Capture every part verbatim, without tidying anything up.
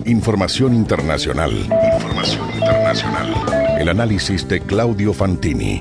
Información internacional. Información internacional. El análisis de Claudio Fantini.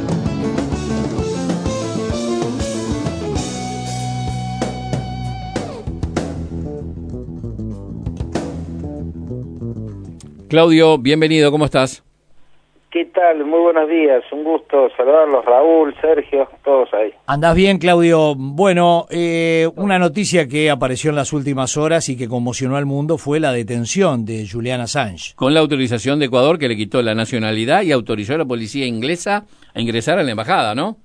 Claudio, bienvenido, ¿cómo estás? ¿Qué tal? Muy buenos días, un gusto saludarlos, Raúl, Sergio, todos ahí. ¿Andás bien, Claudio? Bueno, eh, una noticia que apareció en las últimas horas y que conmocionó al mundo fue la detención de Julian Assange. Con la autorización de Ecuador, que le quitó la nacionalidad y autorizó a la policía inglesa a ingresar a la embajada, ¿no?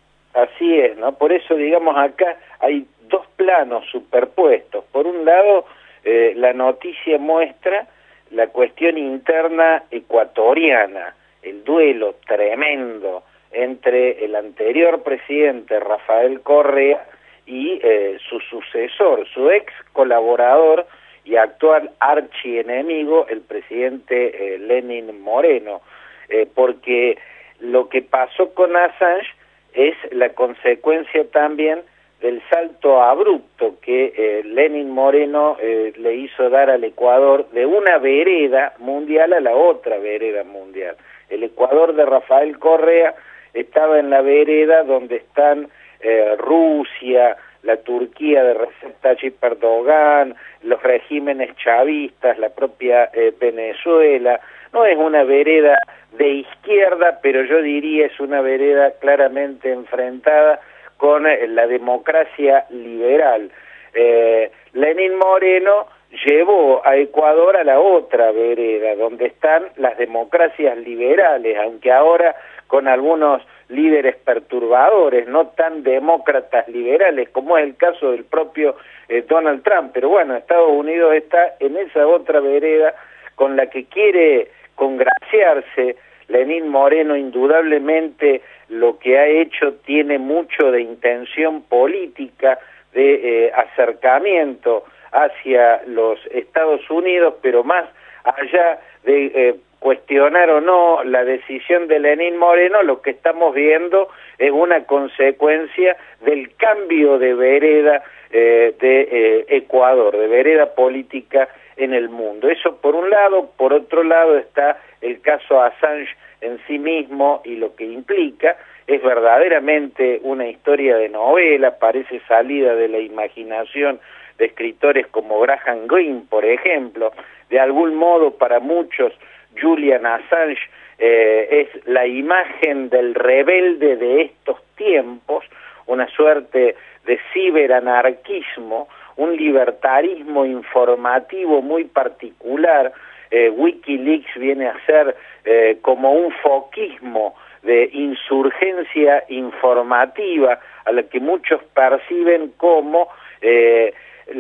Así es, ¿no? Por eso, digamos, acá hay dos planos superpuestos. Por un lado, eh, la noticia muestra la cuestión interna ecuatoriana, el duelo tremendo entre el anterior presidente Rafael Correa y eh, su sucesor, su ex colaborador y actual archienemigo, el presidente eh, Lenín Moreno, eh, porque lo que pasó con Assange es la consecuencia también del salto abrupto que eh, Lenín Moreno eh, le hizo dar al Ecuador de una vereda mundial a la otra vereda mundial. El Ecuador de Rafael Correa estaba en la vereda donde están eh, Rusia, la Turquía de Recep Tayyip Erdogan, los regímenes chavistas, la propia eh, Venezuela. No es una vereda de izquierda, pero yo diría es una vereda claramente enfrentada con eh, la democracia liberal. Eh, Lenín Moreno llevó a Ecuador a la otra vereda, donde están las democracias liberales, aunque ahora con algunos líderes perturbadores, no tan demócratas liberales, como es el caso del propio eh, Donald Trump. Pero bueno, Estados Unidos está en esa otra vereda con la que quiere congraciarse. Lenín Moreno indudablemente lo que ha hecho tiene mucho de intención política, de eh, acercamiento hacia los Estados Unidos, pero más allá de eh, cuestionar o no la decisión de Lenín Moreno, lo que estamos viendo es una consecuencia del cambio de vereda eh, de eh, Ecuador, de vereda política en el mundo. Eso por un lado. Por otro lado está el caso Assange en sí mismo y lo que implica. Es verdaderamente una historia de novela, parece salida de la imaginación de escritores como Graham Greene, por ejemplo. De algún modo, para muchos, Julian Assange eh, es la imagen del rebelde de estos tiempos, una suerte de ciberanarquismo, un libertarismo informativo muy particular. Eh, Wikileaks viene a ser eh, como un foquismo de insurgencia informativa, a la que muchos perciben como eh,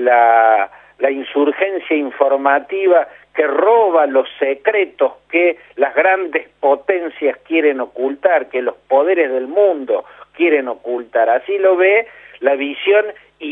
la, la insurgencia informativa que roba los secretos que las grandes potencias quieren ocultar, que los poderes del mundo quieren ocultar. Así lo ve la visión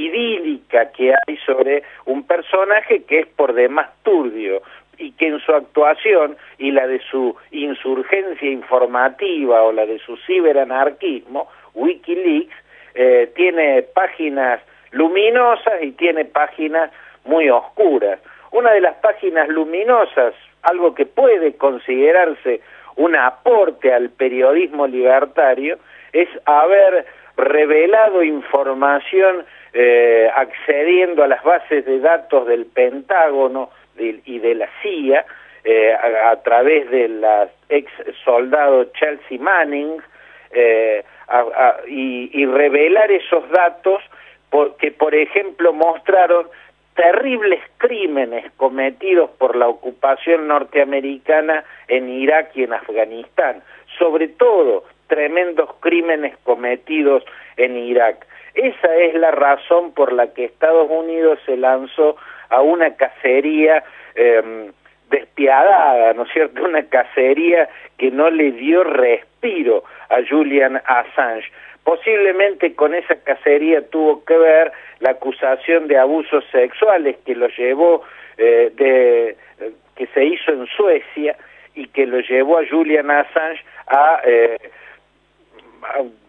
idílica que hay sobre un personaje que es por demás turbio, y que en su actuación y la de su insurgencia informativa o la de su ciberanarquismo, Wikileaks, eh, tiene páginas luminosas y tiene páginas muy oscuras. Una de las páginas luminosas, algo que puede considerarse un aporte al periodismo libertario, es haber revelado información eh, accediendo a las bases de datos del Pentágono y de la C I A, eh, a, a través de la ex soldado Chelsea Manning, eh, a, a, y, y revelar esos datos por, que, por ejemplo, mostraron terribles crímenes cometidos por la ocupación norteamericana en Irak y en Afganistán, sobre todo tremendos crímenes cometidos en Irak. Esa es la razón por la que Estados Unidos se lanzó a una cacería eh, despiadada, ¿no es cierto?, una cacería que no le dio respiro a Julian Assange. Posiblemente con esa cacería tuvo que ver la acusación de abusos sexuales que lo llevó, eh, de, eh, que se hizo en Suecia y que lo llevó a Julian Assange a, eh, a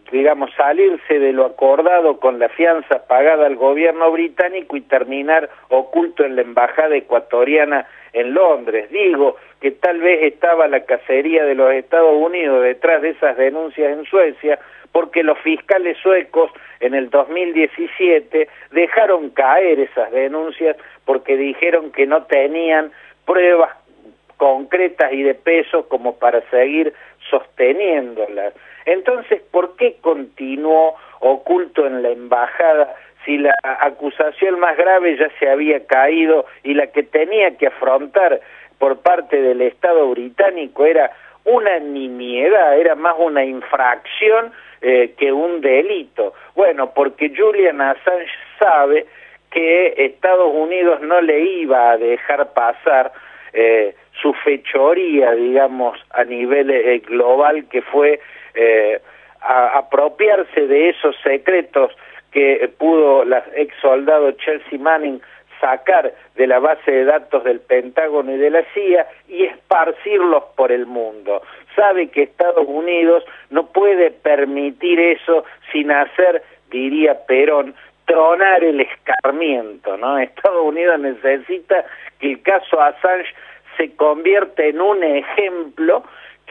digamos, salirse de lo acordado con la fianza pagada al gobierno británico y terminar oculto en la embajada ecuatoriana en Londres. Digo que tal vez estaba la cacería de los Estados Unidos detrás de esas denuncias en Suecia, porque los fiscales suecos en el dos mil diecisiete dejaron caer esas denuncias porque dijeron que no tenían pruebas concretas y de peso como para seguir sosteniéndolas. Entonces, ¿por qué continuó oculto en la embajada si la acusación más grave ya se había caído y la que tenía que afrontar por parte del Estado británico era una nimiedad, era más una infracción eh, que un delito? Bueno, porque Julian Assange sabe que Estados Unidos no le iba a dejar pasar eh, su fechoría, digamos, a nivel eh, global, que fue eh, a, apropiarse de esos secretos que eh, pudo la ex soldado Chelsea Manning sacar de la base de datos del Pentágono y de la C I A y esparcirlos por el mundo. Sabe que Estados Unidos no puede permitir eso sin hacer, diría Perón, tronar el escarmiento, ¿no? Estados Unidos necesita que el caso Assange se convierta en un ejemplo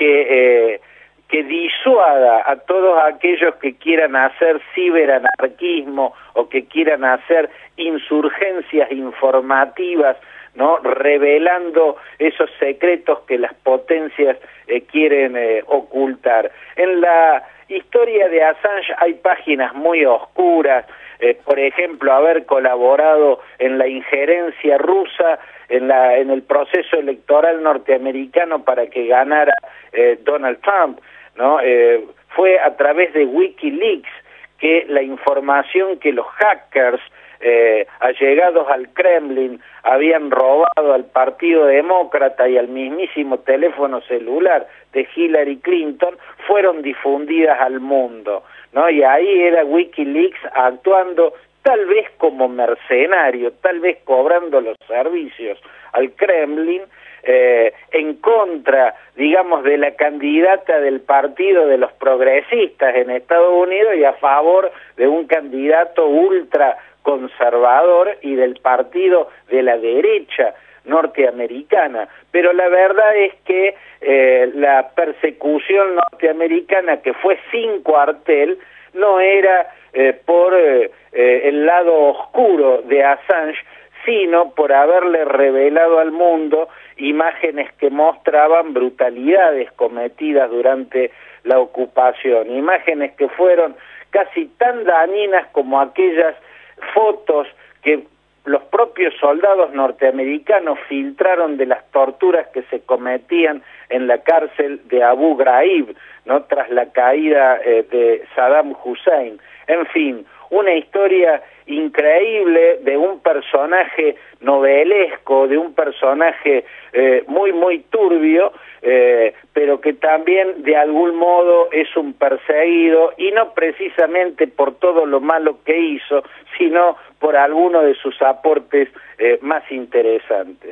que eh, que disuada a todos aquellos que quieran hacer ciberanarquismo o que quieran hacer insurgencias informativas, ¿no? Revelando esos secretos que las potencias eh, quieren eh, ocultar. En la historia de Assange hay páginas muy oscuras, eh, por ejemplo, haber colaborado en la injerencia rusa en la en el proceso electoral norteamericano para que ganara eh, Donald Trump, ¿no? Eh, fue a través de WikiLeaks que la información que los hackers eh, allegados al Kremlin habían robado al Partido Demócrata y al mismísimo teléfono celular de Hillary Clinton fueron difundidas al mundo, ¿no? Y ahí era WikiLeaks actuando tal vez como mercenario, tal vez cobrando los servicios al Kremlin, eh, en contra, digamos, de la candidata del Partido de los Progresistas en Estados Unidos y a favor de un candidato ultra conservador y del partido de la derecha norteamericana. Pero la verdad es que eh, la persecución norteamericana, que fue sin cuartel, no era eh, por eh, eh, el lado oscuro de Assange, sino por haberle revelado al mundo imágenes que mostraban brutalidades cometidas durante la ocupación, imágenes que fueron casi tan dañinas como aquellas fotos que los propios soldados norteamericanos filtraron de las torturas que se cometían en la cárcel de Abu Ghraib, ¿no? Tras la caída eh, de Saddam Hussein. En fin, una historia increíble de un personaje novelesco, de un personaje eh, muy, muy turbio, eh, pero que también de algún modo es un perseguido, y no precisamente por todo lo malo que hizo, sino por alguno de sus aportes eh, más interesantes.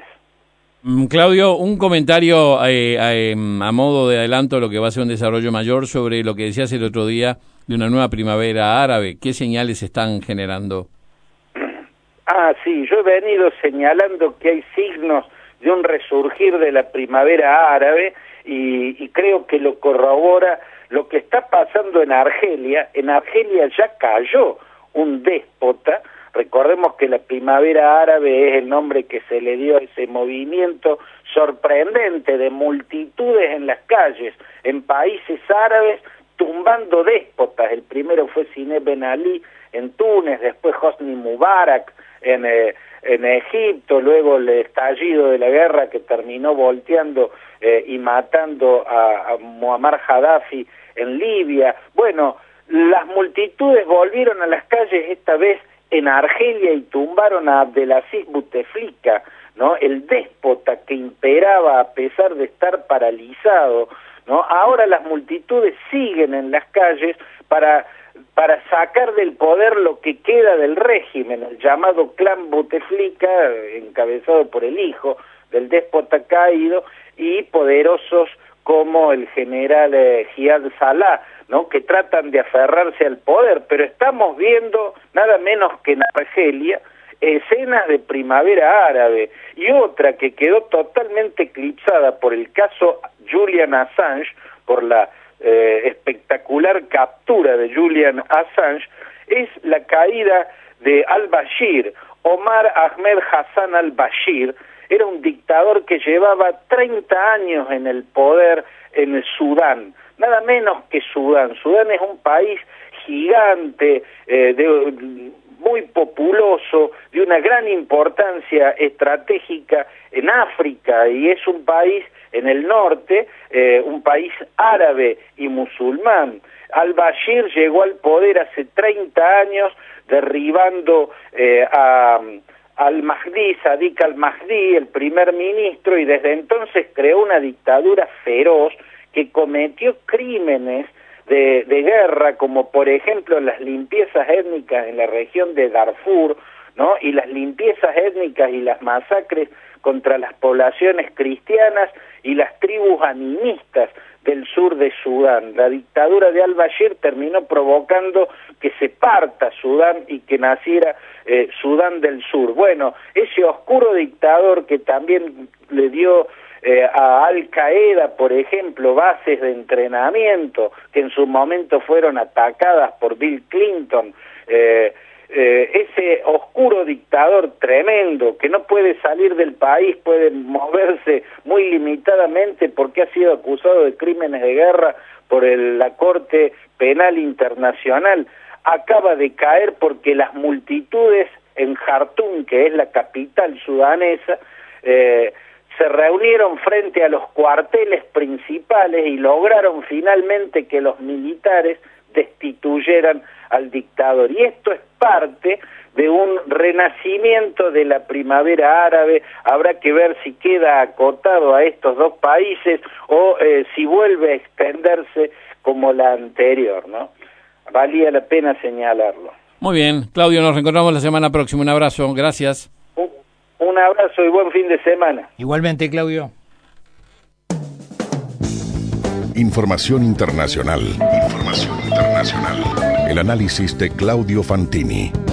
Claudio, un comentario eh, eh, a modo de adelanto de lo que va a ser un desarrollo mayor sobre lo que decías el otro día de una nueva primavera árabe. ¿Qué señales están generando? Ah, sí, yo he venido señalando que hay signos de un resurgir de la primavera árabe y, y creo que lo corrobora lo que está pasando en Argelia. En Argelia ya cayó un déspota. Recordemos que la primavera árabe es el nombre que se le dio a ese movimiento sorprendente de multitudes en las calles, en países árabes, tumbando déspotas. El primero fue Siné Ben Ali en Túnez, después Hosni Mubarak en, eh, en Egipto, luego el estallido de la guerra que terminó volteando eh, y matando a, a Muammar Gaddafi en Libia. Bueno, las multitudes volvieron a las calles esta vez en Argelia y tumbaron a Abdelaziz Bouteflika, ¿no? El déspota que imperaba a pesar de estar paralizado, ¿no? Ahora las multitudes siguen en las calles para para sacar del poder lo que queda del régimen, el llamado clan Bouteflika, encabezado por el hijo del déspota caído, y poderosos como el general eh, Jihad Salah, ¿no? Que tratan de aferrarse al poder, pero estamos viendo nada menos que en Argelia escenas de primavera árabe, y otra que quedó totalmente eclipsada por el caso Julian Assange, por la eh, espectacular captura de Julian Assange, es la caída de al-Bashir. Omar Ahmed Hassan al-Bashir era un dictador que llevaba treinta años en el poder en Sudán, nada menos que Sudán. Sudán es un país gigante, eh, de, muy populoso, de una gran importancia estratégica en África, y es un país en el norte, eh, un país árabe y musulmán. Al-Bashir llegó al poder hace treinta años, derribando eh, a al-Mahdi, Sadiq al-Mahdi, el primer ministro, y desde entonces creó una dictadura feroz que cometió crímenes de, de guerra, como por ejemplo las limpiezas étnicas en la región de Darfur, ¿no? Y las limpiezas étnicas y las masacres contra las poblaciones cristianas y las tribus animistas del sur de Sudán. La dictadura de al-Bashir terminó provocando que se parta Sudán y que naciera eh, Sudán del Sur. Bueno, ese oscuro dictador que también le dio eh, a Al-Qaeda, por ejemplo, bases de entrenamiento que en su momento fueron atacadas por Bill Clinton, eh, Eh, ese oscuro dictador tremendo que no puede salir del país, puede moverse muy limitadamente porque ha sido acusado de crímenes de guerra por el, la Corte Penal Internacional, acaba de caer porque las multitudes en Jartum, que es la capital sudanesa, eh, se reunieron frente a los cuarteles principales y lograron finalmente que los militares destituyeran al dictador. Y esto es parte de un renacimiento de la primavera árabe. Habrá que ver si queda acotado a estos dos países o eh, si vuelve a extenderse como la anterior, ¿no? Valía la pena señalarlo. Muy bien, Claudio, nos reencontramos la semana próxima. Un abrazo, gracias. Un, un abrazo y buen fin de semana. Igualmente, Claudio. Información internacional. Información internacional. El análisis de Claudio Fantini.